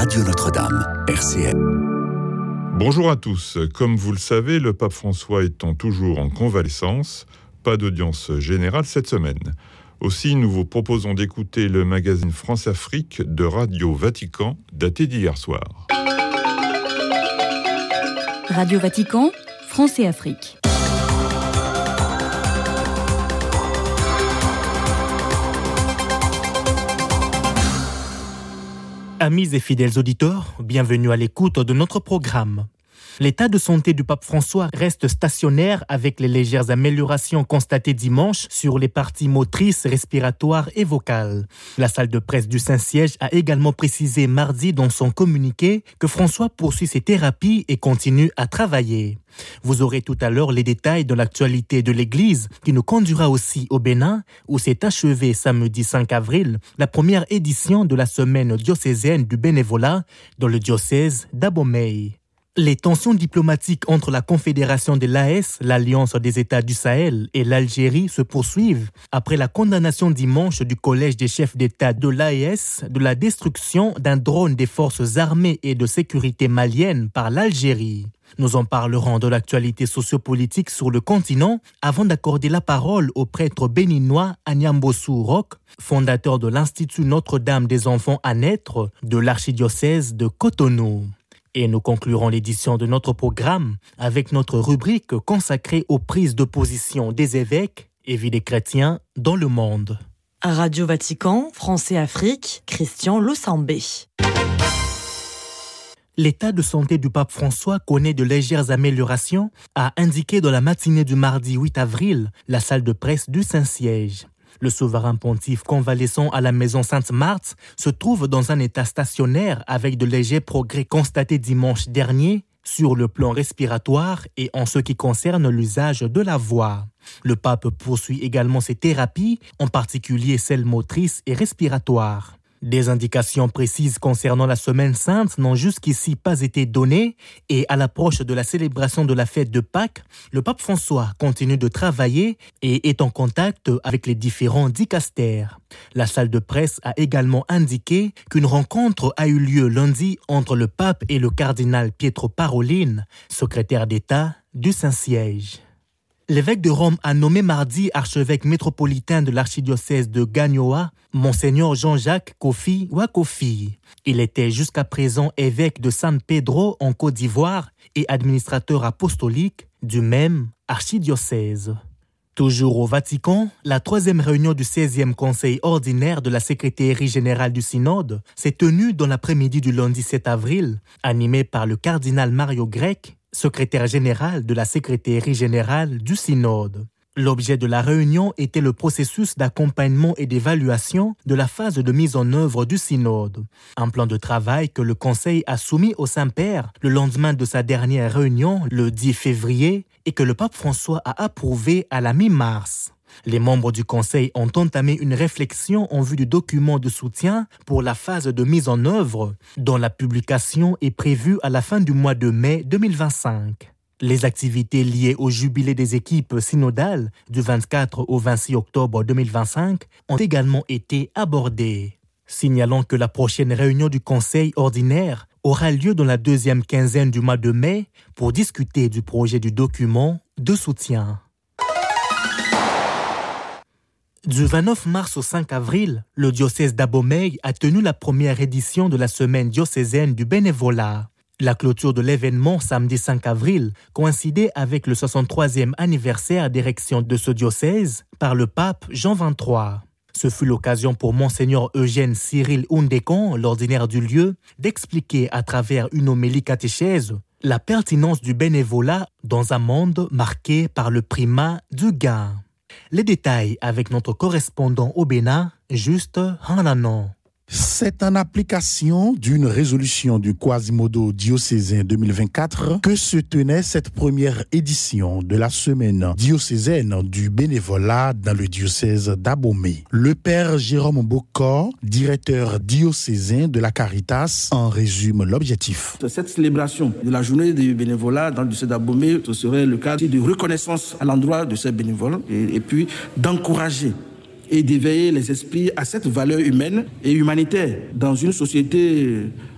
Radio Notre-Dame, RCF. Bonjour à tous. Comme vous le savez, le pape François étant toujours en convalescence, pas d'audience générale cette semaine. Aussi, nous vous proposons d'écouter le magazine France-Afrique de Radio Vatican, daté d'hier soir. Radio Vatican, France et Afrique. Amis et fidèles auditeurs, bienvenue à l'écoute de notre programme. L'état de santé du pape François reste stationnaire avec les légères améliorations constatées dimanche sur les parties motrices, respiratoires et vocales. La salle de presse du Saint-Siège a également précisé mardi dans son communiqué que François poursuit ses thérapies et continue à travailler. Vous aurez tout à l'heure les détails de l'actualité de l'Église qui nous conduira aussi au Bénin où s'est achevée samedi 5 avril la première édition de la semaine diocésaine du bénévolat dans le diocèse d'Abomey. Les tensions diplomatiques entre la Confédération de l'AES, l'Alliance des États du Sahel, et l'Algérie se poursuivent après la condamnation dimanche du Collège des chefs d'État de l'AES de la destruction d'un drone des forces armées et de sécurité maliennes par l'Algérie. Nous en parlerons de l'actualité sociopolitique sur le continent avant d'accorder la parole au prêtre béninois Anyambossou Roch, fondateur de l'Institut Notre-Dame des Enfants à naître de l'archidiocèse de Cotonou. Et nous conclurons l'édition de notre programme avec notre rubrique consacrée aux prises de position des évêques et vie des chrétiens dans le monde. À Radio Vatican, France et Afrique, Christian Losambé. L'état de santé du pape François connaît de légères améliorations, a indiqué dans la matinée du mardi 8 avril la salle de presse du Saint-Siège. Le souverain pontife convalescent à la maison Sainte-Marthe se trouve dans un état stationnaire avec de légers progrès constatés dimanche dernier sur le plan respiratoire et en ce qui concerne l'usage de la voix. Le pape poursuit également ses thérapies, en particulier celles motrices et respiratoires. Des indications précises concernant la Semaine Sainte n'ont jusqu'ici pas été données et à l'approche de la célébration de la fête de Pâques, le pape François continue de travailler et est en contact avec les différents dicastères. La salle de presse a également indiqué qu'une rencontre a eu lieu lundi entre le pape et le cardinal Pietro Parolin, secrétaire d'État du Saint-Siège. L'évêque de Rome a nommé mardi archevêque métropolitain de l'archidiocèse de Gagnoa, Monseigneur Jean-Jacques Kofi Wakofi. Il était jusqu'à présent évêque de San Pedro en Côte d'Ivoire et administrateur apostolique du même archidiocèse. Toujours au Vatican, la troisième réunion du 16e Conseil ordinaire de la Secrétairie générale du Synode s'est tenue dans l'après-midi du lundi 7 avril, animée par le cardinal Mario Grech, secrétaire général de la Secrétairie générale du Synode. L'objet de la réunion était le processus d'accompagnement et d'évaluation de la phase de mise en œuvre du Synode. Un plan de travail que le Conseil a soumis au Saint-Père le lendemain de sa dernière réunion, le 10 février, et que le pape François a approuvé à la mi-mars. Les membres du Conseil ont entamé une réflexion en vue du document de soutien pour la phase de mise en œuvre, dont la publication est prévue à la fin du mois de mai 2025. Les activités liées au jubilé des équipes synodales du 24 au 26 octobre 2025 ont également été abordées. Signalons que la prochaine réunion du Conseil ordinaire aura lieu dans la deuxième quinzaine du mois de mai pour discuter du projet du document de soutien. Du 29 mars au 5 avril, le diocèse d'Abomey a tenu la première édition de la semaine diocésaine du bénévolat. La clôture de l'événement samedi 5 avril coïncidait avec le 63e anniversaire d'érection de ce diocèse par le pape Jean XXIII. Ce fut l'occasion pour Monseigneur Eugène Cyril Oundécon, l'ordinaire du lieu, d'expliquer à travers une homélie catéchèse la pertinence du bénévolat dans un monde marqué par le primat du gain. Les détails avec notre correspondant au Bénin, Juste Hananon. C'est en application d'une résolution du Quasimodo diocésain 2024 que se tenait cette première édition de la semaine diocésaine du bénévolat dans le diocèse d'Abomey. Le père Jérôme Bocor, directeur diocésain de la Caritas, en résume l'objectif. Cette célébration de la journée du bénévolat dans le diocèse d'Abomey, ce serait le cas de reconnaissance à l'endroit de ces bénévoles et puis d'encourager et d'éveiller les esprits à cette valeur humaine et humanitaire dans une société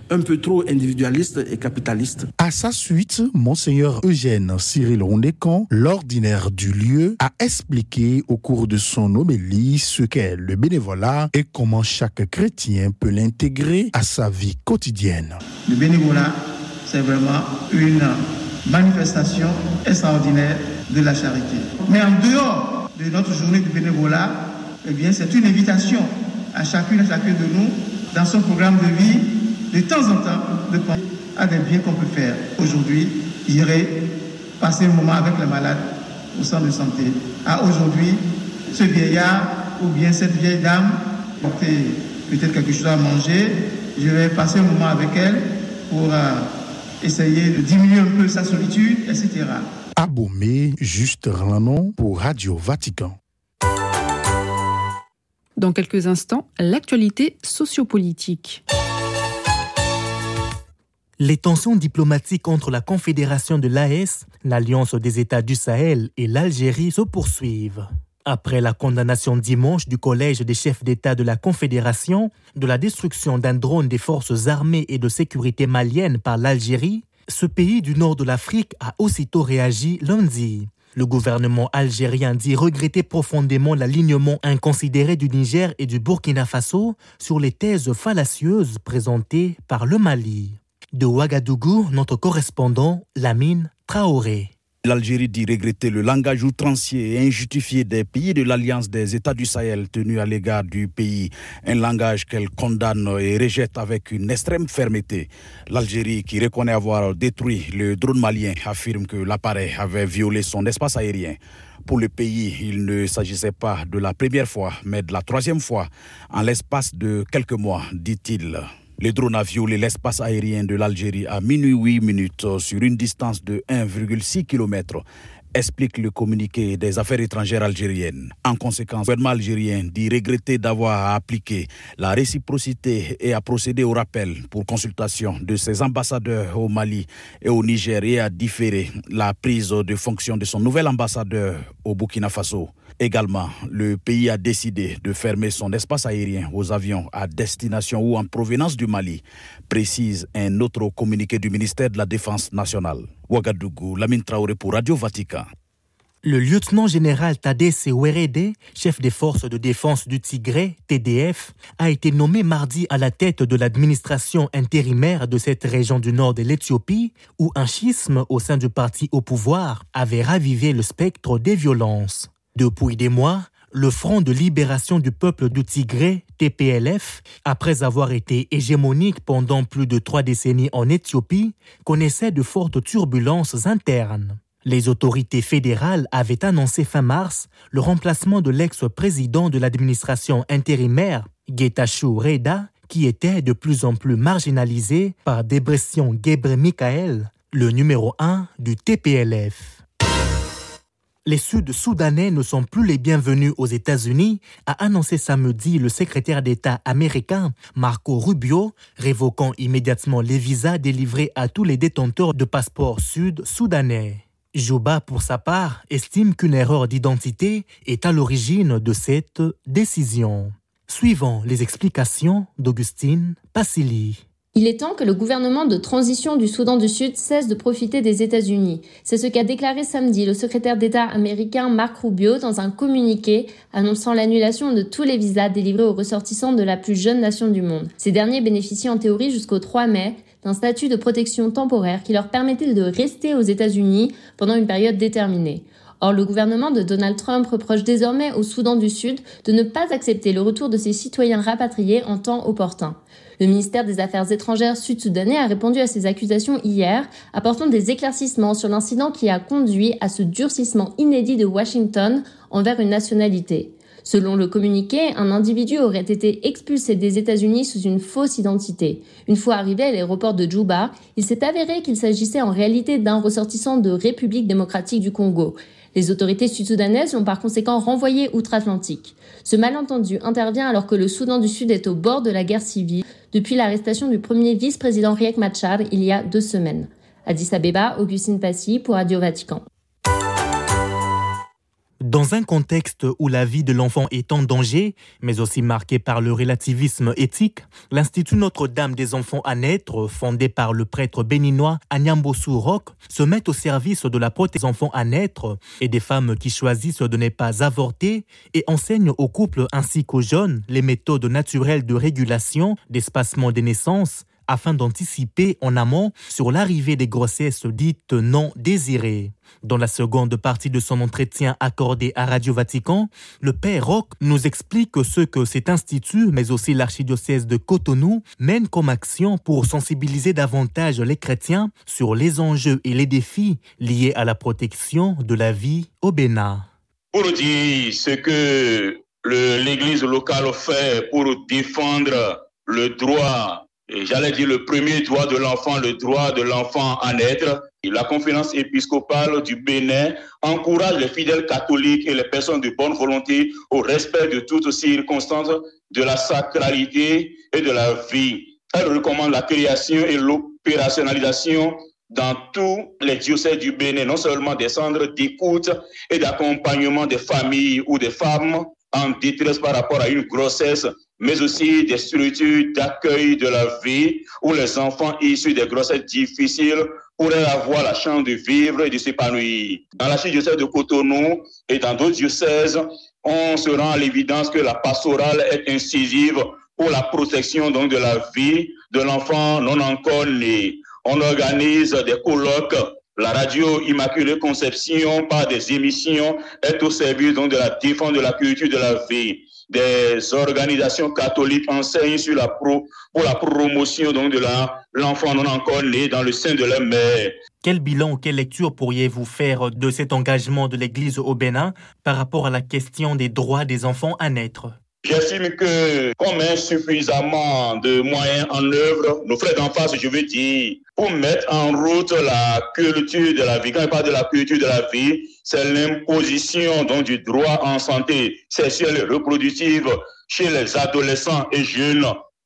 un peu trop individualiste et capitaliste. À sa suite, Monseigneur Eugène Cyril Rondecan, l'ordinaire du lieu, a expliqué au cours de son homélie ce qu'est le bénévolat et comment chaque chrétien peut l'intégrer à sa vie quotidienne. Le bénévolat, c'est vraiment une manifestation extraordinaire de la charité. Mais en dehors de notre journée du bénévolat, eh bien, c'est une invitation à chacune et chacun de nous, dans son programme de vie, de temps en temps, de penser à des biens qu'on peut faire. Aujourd'hui, j'irai passer un moment avec les malades au centre de santé. Aujourd'hui, ce vieillard ou bien cette vieille dame peut-être quelque chose à manger, je vais passer un moment avec elle pour essayer de diminuer un peu sa solitude, etc. Abomey, Juste Ranon pour Radio Vatican. Dans quelques instants, l'actualité sociopolitique. Les tensions diplomatiques entre la Confédération de l'AES, l'Alliance des États du Sahel et l'Algérie se poursuivent. Après la condamnation dimanche du Collège des chefs d'État de la Confédération de la destruction d'un drone des forces armées et de sécurité maliennes par l'Algérie, ce pays du nord de l'Afrique a aussitôt réagi lundi. Le gouvernement algérien dit regretter profondément l'alignement inconsidéré du Niger et du Burkina Faso sur les thèses fallacieuses présentées par le Mali. De Ouagadougou, notre correspondant Lamine Traoré. L'Algérie dit regretter le langage outrancier et injustifié des pays de l'Alliance des États du Sahel tenus à l'égard du pays. Un langage qu'elle condamne et rejette avec une extrême fermeté. L'Algérie, qui reconnaît avoir détruit le drone malien, affirme que l'appareil avait violé son espace aérien. Pour le pays, il ne s'agissait pas de la première fois, mais de la troisième fois, en l'espace de quelques mois, dit-il. Le drone a violé l'espace aérien de l'Algérie à minuit 8 minutes sur une distance de 1,6 km, explique le communiqué des affaires étrangères algériennes. En conséquence, le gouvernement algérien dit regretter d'avoir appliqué la réciprocité et a procédé au rappel pour consultation de ses ambassadeurs au Mali et au Niger et a différé la prise de fonction de son nouvel ambassadeur au Burkina Faso. Également, le pays a décidé de fermer son espace aérien aux avions à destination ou en provenance du Mali, précise un autre communiqué du ministère de la Défense nationale. Ouagadougou, Lamine Traoré pour Radio Vatican. Le lieutenant-général Tadé Sewerede, chef des forces de défense du Tigré, TDF, a été nommé mardi à la tête de l'administration intérimaire de cette région du nord de l'Éthiopie, où un schisme au sein du parti au pouvoir avait ravivé le spectre des violences. Depuis des mois, le Front de libération du peuple du Tigré, TPLF, après avoir été hégémonique pendant plus de 3 décennies en Éthiopie, connaissait de fortes turbulences internes. Les autorités fédérales avaient annoncé fin mars le remplacement de l'ex-président de l'administration intérimaire, Getachew Reda, qui était de plus en plus marginalisé par Debretsion Gebre-Mikaël, le numéro 1 du TPLF. Les Sud-Soudanais ne sont plus les bienvenus aux États-Unis, a annoncé samedi le secrétaire d'État américain Marco Rubio, révoquant immédiatement les visas délivrés à tous les détenteurs de passeports sud-soudanais. Juba, pour sa part, estime qu'une erreur d'identité est à l'origine de cette décision. Suivant les explications d'Augustine Passili. Il est temps que le gouvernement de transition du Soudan du Sud cesse de profiter des États-Unis. C'est ce qu'a déclaré samedi le secrétaire d'État américain Mark Rubio dans un communiqué annonçant l'annulation de tous les visas délivrés aux ressortissants de la plus jeune nation du monde. Ces derniers bénéficient en théorie jusqu'au 3 mai d'un statut de protection temporaire qui leur permettait de rester aux États-Unis pendant une période déterminée. Or, le gouvernement de Donald Trump reproche désormais au Soudan du Sud de ne pas accepter le retour de ses citoyens rapatriés en temps opportun. Le ministère des Affaires étrangères sud-soudanais a répondu à ces accusations hier, apportant des éclaircissements sur l'incident qui a conduit à ce durcissement inédit de Washington envers une nationalité. Selon le communiqué, un individu aurait été expulsé des États-Unis sous une fausse identité. Une fois arrivé à l'aéroport de Djouba, il s'est avéré qu'il s'agissait en réalité d'un ressortissant de République démocratique du Congo. Les autorités sud-soudanaises l'ont par conséquent renvoyé outre-Atlantique. Ce malentendu intervient alors que le Soudan du Sud est au bord de la guerre civile depuis l'arrestation du premier vice-président Riek Machar il y a 2 semaines. Addis Abeba, Augustine Passy pour Radio Vatican. Dans un contexte où la vie de l'enfant est en danger, mais aussi marqué par le relativisme éthique, l'Institut Notre-Dame des enfants à naître, fondé par le prêtre béninois Anyambosu Rock, se met au service de la protection des enfants à naître et des femmes qui choisissent de ne pas avorter et enseigne aux couples ainsi qu'aux jeunes les méthodes naturelles de régulation d'espacement des naissances afin d'anticiper en amont sur l'arrivée des grossesses dites non désirées. Dans la seconde partie de son entretien accordé à Radio Vatican, le Père Roch nous explique ce que cet institut, mais aussi l'archidiocèse de Cotonou, mène comme action pour sensibiliser davantage les chrétiens sur les enjeux et les défis liés à la protection de la vie au Bénin. Pour dire ce que l'Église locale fait pour défendre le droit, j'allais dire le premier droit de l'enfant, le droit de l'enfant à naître. La conférence épiscopale du Bénin encourage les fidèles catholiques et les personnes de bonne volonté au respect de toutes circonstances de la sacralité et de la vie. Elle recommande la création et l'opérationnalisation dans tous les diocèses du Bénin, non seulement des centres d'écoute et d'accompagnement des familles ou des femmes en détresse par rapport à une grossesse, mais aussi des structures d'accueil de la vie où les enfants issus des grossesses difficiles pourraient avoir la chance de vivre et de s'épanouir. Dans l'archidiocèse de Cotonou et dans d'autres diocèses, on se rend à l'évidence que la pastorale est incisive pour la protection donc de la vie de l'enfant non encore né. On organise des colloques. La radio Immaculée Conception, par des émissions, est au service donc de la défense de la culture de la vie. Des organisations catholiques enseignent pour la promotion donc de l'enfant non encore né dans le sein de la mère. Quel bilan ou quelle lecture pourriez-vous faire de cet engagement de l'Église au Bénin par rapport à la question des droits des enfants à naître ? J'estime que, comme insuffisamment de moyens en œuvre, nos frères d'en face, je veux dire, pour mettre en route la culture de la vie. Quand je parle de la culture de la vie, c'est l'imposition donc du droit en santé sexuelle et reproductive chez les adolescents et jeunes.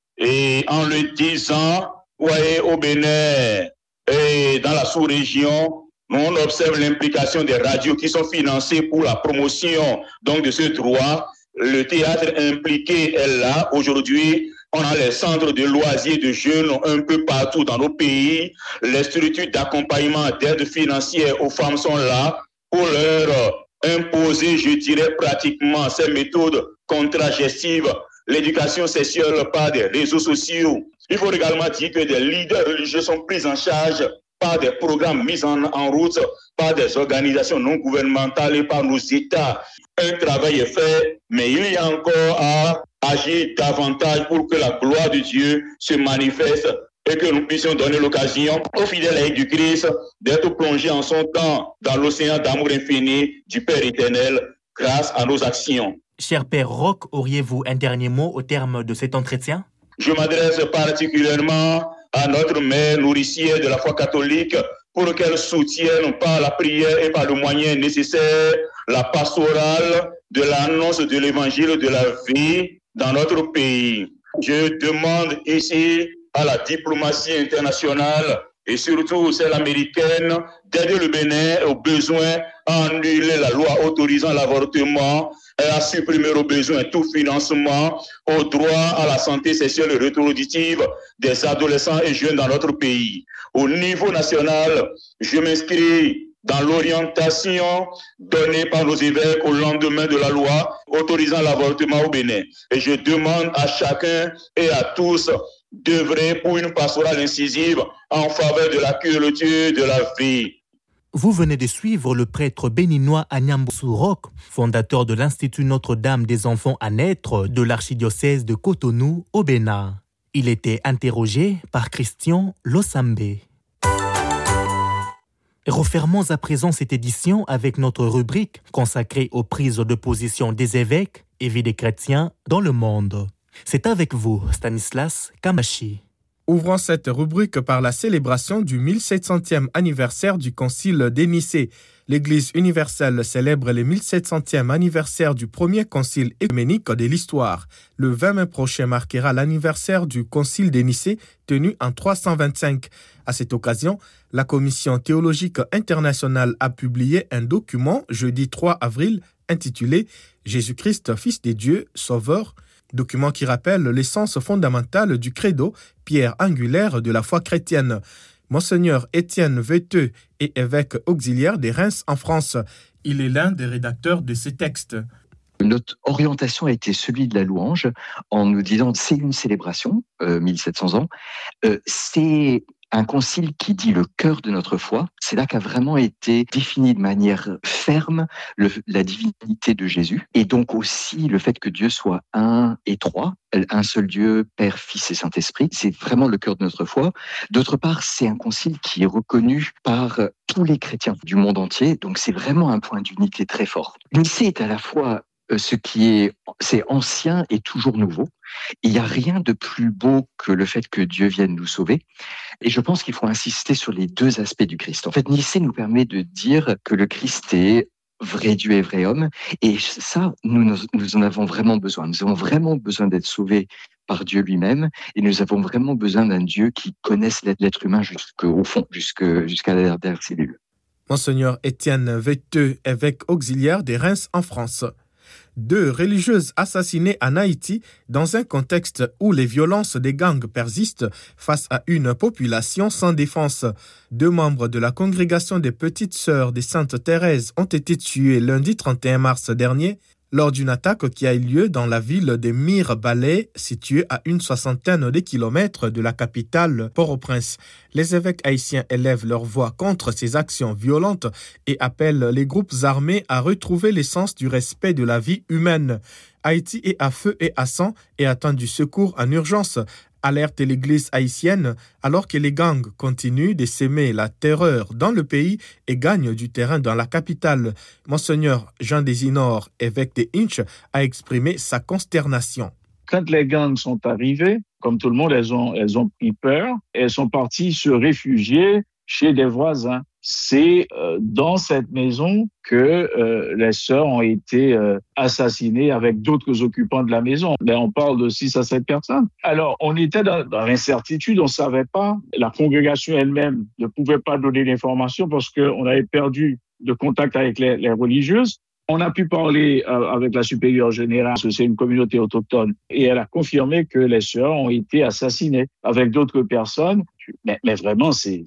Et en le disant, voyez, au Bénin et dans la sous-région, on observe l'implication des radios qui sont financées pour la promotion donc de ce droit. Le théâtre impliqué est là. Aujourd'hui, on a les centres de loisirs de jeunes un peu partout dans nos pays. Les structures d'accompagnement d'aide financière aux femmes sont là pour leur imposer, je dirais, pratiquement ces méthodes contragestives, l'éducation sexuelle par des réseaux sociaux. Il faut également dire que des leaders religieux sont pris en charge par des programmes mis en route par des organisations non gouvernementales et par nos États. Un travail est fait, mais il y a encore à agir davantage pour que la gloire de Dieu se manifeste et que nous puissions donner l'occasion aux fidèles laïcs du Christ d'être plongés en son temps dans l'océan d'amour infini du Père éternel grâce à nos actions. Cher Père Roch, auriez-vous un dernier mot au terme de cet entretien ? Je m'adresse particulièrement à notre mère nourricière de la foi catholique pour qu'elle soutienne par la prière et par le moyen nécessaire la pastorale de l'annonce de l'évangile de la vie dans notre pays. Je demande ici à la diplomatie internationale et surtout celle américaine d'aider le Bénin au besoin à annuler la loi autorisant l'avortement et à supprimer au besoin tout financement au droit à la santé sexuelle et reproductive des adolescents et jeunes dans notre pays. Au niveau national, je m'inscris dans l'orientation donnée par nos évêques au lendemain de la loi autorisant l'avortement au Bénin. Et je demande à chacun et à tous d'œuvrer pour une pastorale incisive en faveur de la culture de la vie. Vous venez de suivre le prêtre béninois Anyambosu Roch, fondateur de l'Institut Notre-Dame des enfants à naître de l'archidiocèse de Cotonou au Bénin. Il était interrogé par Christian Losambe. Refermons à présent cette édition avec notre rubrique consacrée aux prises de position des évêques et vie des chrétiens dans le monde. C'est avec vous, Stanislas Kamashi. Ouvrons cette rubrique par la célébration du 1700e anniversaire du Concile de Nicée. L'Église universelle célèbre le 1700e anniversaire du premier concile œcuménique de l'histoire. Le 20 mai prochain marquera l'anniversaire du Concile de Nicée tenu en 325. À cette occasion, la Commission théologique internationale a publié un document jeudi 3 avril intitulé « Jésus-Christ, Fils de Dieu, Sauveur », document qui rappelle l'essence fondamentale du credo, pierre angulaire de la foi chrétienne. Monseigneur Étienne Veteux est évêque auxiliaire de Reims en France. Il est l'un des rédacteurs de ces textes. Notre orientation a été celui de la louange en nous disant c'est une célébration, 1700 ans, c'est un concile qui dit le cœur de notre foi. C'est là qu'a vraiment été défini de manière ferme la divinité de Jésus et donc aussi le fait que Dieu soit un et trois, un seul Dieu, Père, Fils et Saint-Esprit. C'est vraiment le cœur de notre foi. D'autre part, c'est un concile qui est reconnu par tous les chrétiens du monde entier. Donc c'est vraiment un point d'unité très fort. Nicée est à la fois c'est ancien et toujours nouveau. Il n'y a rien de plus beau que le fait que Dieu vienne nous sauver. Et je pense qu'il faut insister sur les deux aspects du Christ. En fait, Nicée nous permet de dire que le Christ est vrai Dieu et vrai homme. Et ça, nous en avons vraiment besoin. Nous avons vraiment besoin d'être sauvés par Dieu lui-même. Et nous avons vraiment besoin d'un Dieu qui connaisse l'être humain jusqu'au fond, jusqu'à la dernière cellule. Monseigneur Étienne Veteux, évêque auxiliaire de Reims en France. 2 religieuses assassinées en Haïti dans un contexte où les violences des gangs persistent face à une population sans défense. 2 membres de la congrégation des Petites Sœurs des Sainte Thérèse ont été tués lundi 31 mars dernier lors d'une attaque qui a eu lieu dans la ville de Mirebalais, située à une 60aine de kilomètres de la capitale Port-au-Prince. Les évêques haïtiens élèvent leur voix contre ces actions violentes et appellent les groupes armés à retrouver l'essence du respect de la vie humaine. Haïti est à feu et à sang et attend du secours en urgence, alerte l'Église haïtienne, alors que les gangs continuent de s'aimer la terreur dans le pays et gagnent du terrain dans la capitale. Monseigneur Jean Desinor, évêque de Hinche, a exprimé sa consternation. Quand les gangs sont arrivés, comme tout le monde, elles ont pris peur. Elles sont parties se réfugier chez des voisins. C'est dans cette maison que les sœurs ont été assassinées avec d'autres occupants de la maison. Là, on parle de 6 à 7 personnes. Alors, on était dans l'incertitude, on ne savait pas. La congrégation elle-même ne pouvait pas donner l'information parce qu'on avait perdu de contact avec les religieuses. On a pu parler avec la supérieure générale, parce que c'est une communauté autochtone, et elle a confirmé que les sœurs ont été assassinées avec d'autres personnes. Mais vraiment, c'est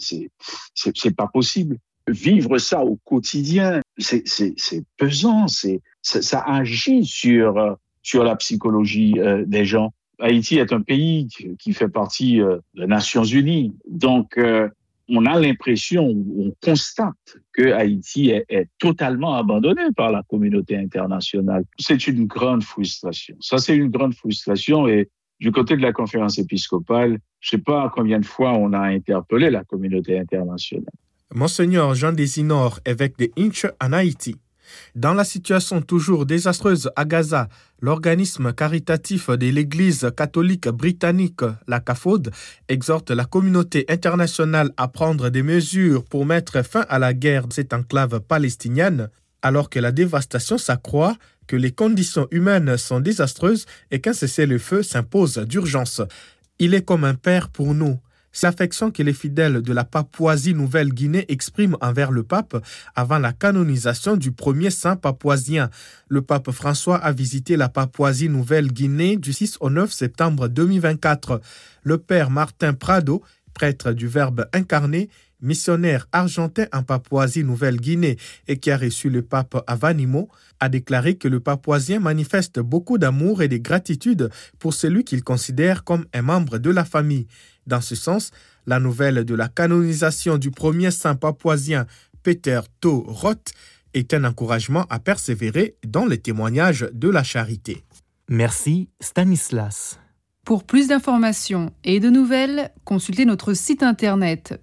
pas possible. Vivre ça au quotidien, c'est pesant, ça agit sur la psychologie des gens. Haïti est un pays qui fait partie des Nations Unies, donc on a l'impression, on constate que Haïti est totalement abandonné par la communauté internationale. C'est une grande frustration. Ça, c'est une grande frustration. Et du côté de la conférence épiscopale, je ne sais pas combien de fois on a interpellé la communauté internationale. Monseigneur Jean Desinor, évêque de Hinche en Haïti. Dans la situation toujours désastreuse à Gaza, l'organisme caritatif de l'Église catholique britannique, la CAFOD, exhorte la communauté internationale à prendre des mesures pour mettre fin à la guerre de cette enclave palestinienne, alors que la dévastation s'accroît, que les conditions humaines sont désastreuses et qu'un cessez-le-feu s'impose d'urgence. Il est comme un père pour nous. C'est l'affection que les fidèles de la Papouasie-Nouvelle-Guinée expriment envers le pape avant la canonisation du premier saint papouasien. Le pape François a visité la Papouasie-Nouvelle-Guinée du 6 au 9 septembre 2024. Le père Martin Prado, prêtre du Verbe incarné, missionnaire argentin en Papouasie-Nouvelle-Guinée et qui a reçu le pape à Vanimo, a déclaré que le papouasien manifeste beaucoup d'amour et de gratitude pour celui qu'il considère comme un membre de la famille. Dans ce sens, la nouvelle de la canonisation du premier saint papouasien, Peter To Roth, est un encouragement à persévérer dans les témoignages de la charité. Merci Stanislas. Pour plus d'informations et de nouvelles, consultez notre site internet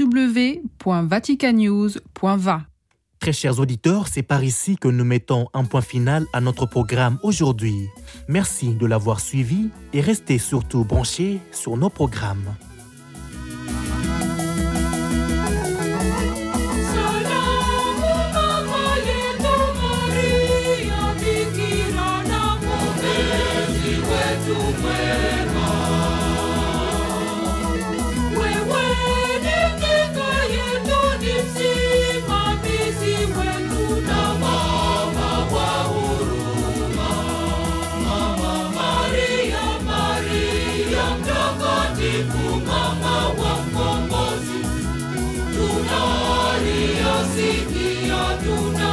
www.vaticannews.va. Très chers auditeurs, c'est par ici que nous mettons un point final à notre programme aujourd'hui. Merci de l'avoir suivi et restez surtout branchés sur nos programmes. masikio tuna